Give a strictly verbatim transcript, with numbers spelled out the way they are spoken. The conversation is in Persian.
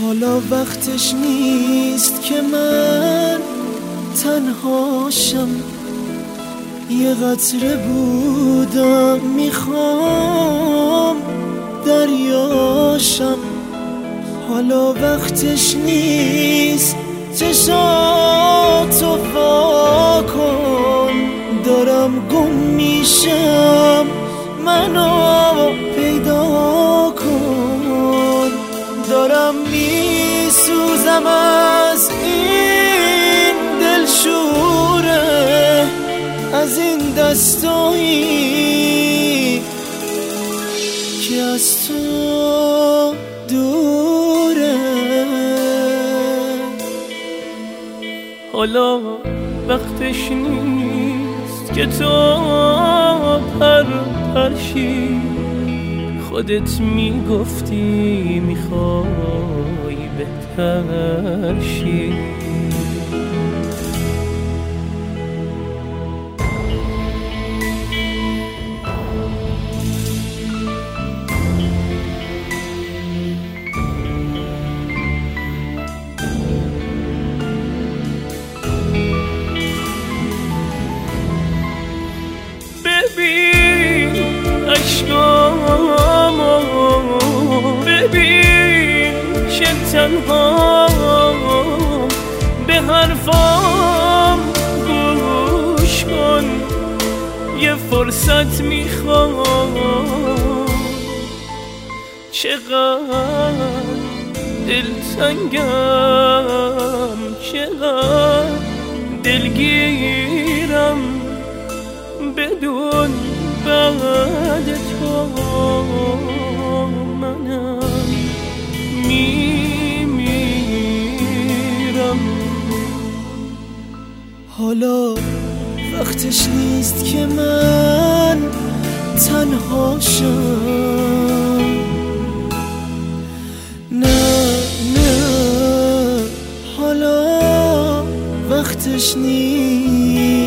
حالا وقتش نیست که من تنهاشم، یه قطره بودم میخوام دریاشم. حالا وقتش نیست چشاتو وا کن، دارم گم میشم منو پیدا کن. دارم میسوزم از این دلشوره، از این دستایی که از تو دوره. حالا وقتش نیست که تو پر پرشی، خودت میگفتی میخوای بهتر شی. ببین اشکامو، ببین چه تنها به حرفام گوش کن، یه فرصت میخوام. چقدر دلتنگم، چقدر دلگیرم، بدون بعد تو منم میمیرم. حالا وقتش نیست که من تنهاشم، نه نه حالا وقتش نیست.